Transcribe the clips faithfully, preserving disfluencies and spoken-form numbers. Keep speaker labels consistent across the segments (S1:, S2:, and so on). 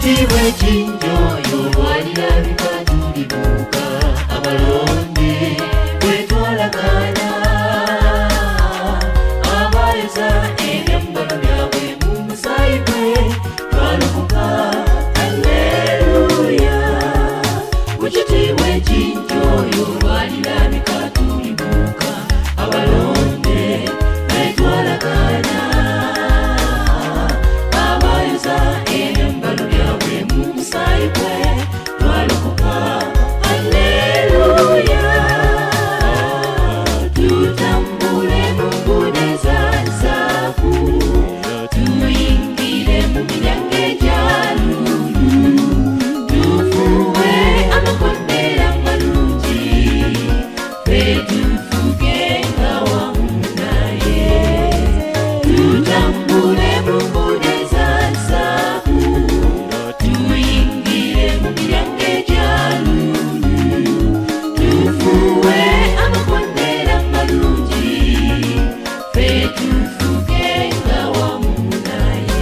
S1: Muchitiwe chinjoyo walira bikatulibuka abalonde wetwalagana abayeza ebyambalo byabwe mu musaayi gwe twalukuka. Alleluya. Muchitiwe chinjoyo walira bikatulibuka abalonde wetwalagana abayeza ebyambalo byabwe mu musaayi gwe twalukuka. Alleluya. Tutambule mu nguudo eza zaabu, tuyingire mu miryango egya lulu, tufuuwe amakondera amalungi, ffe tufuge nga wamu naye. Tutambule mu nguudo eza zaabu, tuyingire mu miryango egya lulu, tufuuwe amakondera amalungi, ffe tufuge nga wamu naye.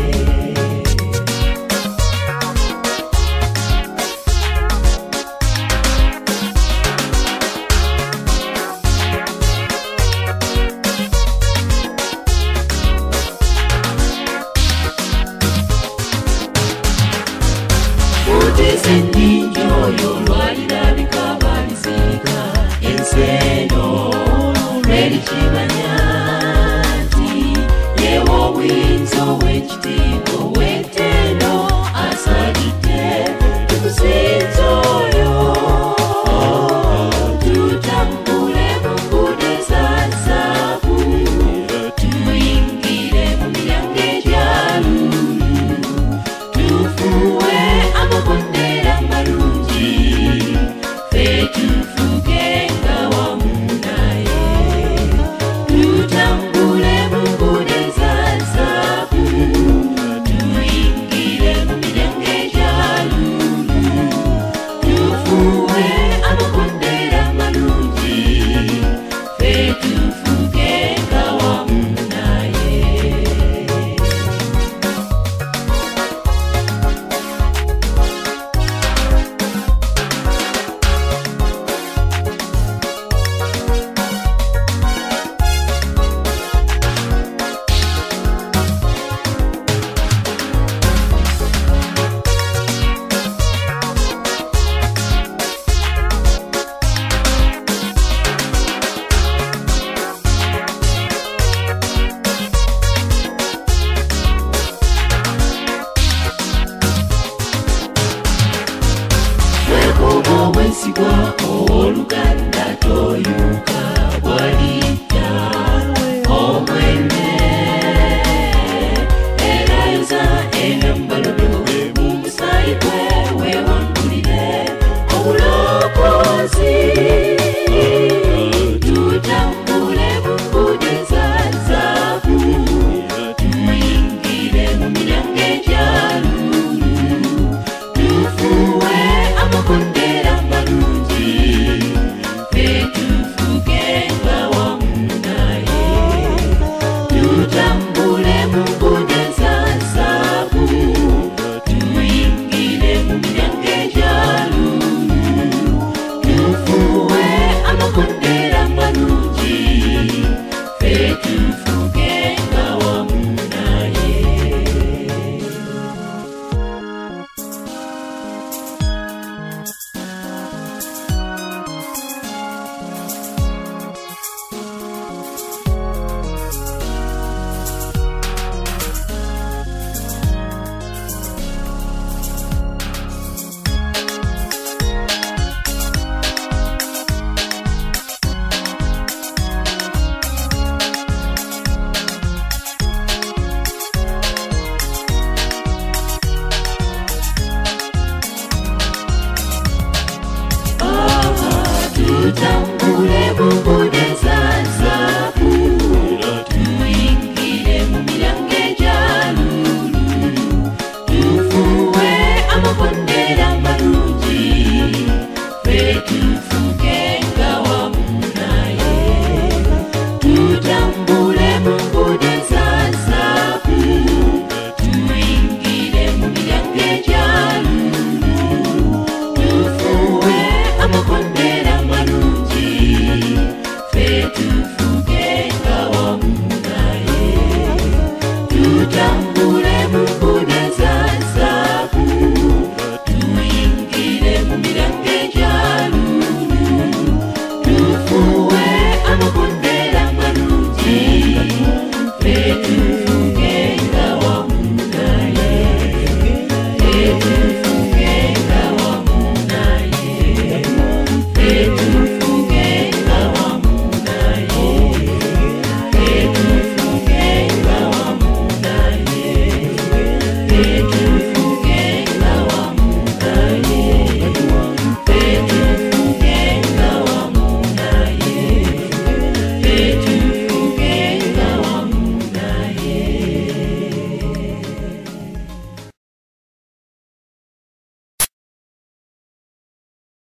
S1: Mutise ninjoyo lwalira bikabalizika enseno lwerikimanya nti yewo obuyinza ow'ekitiibwa ow'ettendo asalidde tukusinza oyo.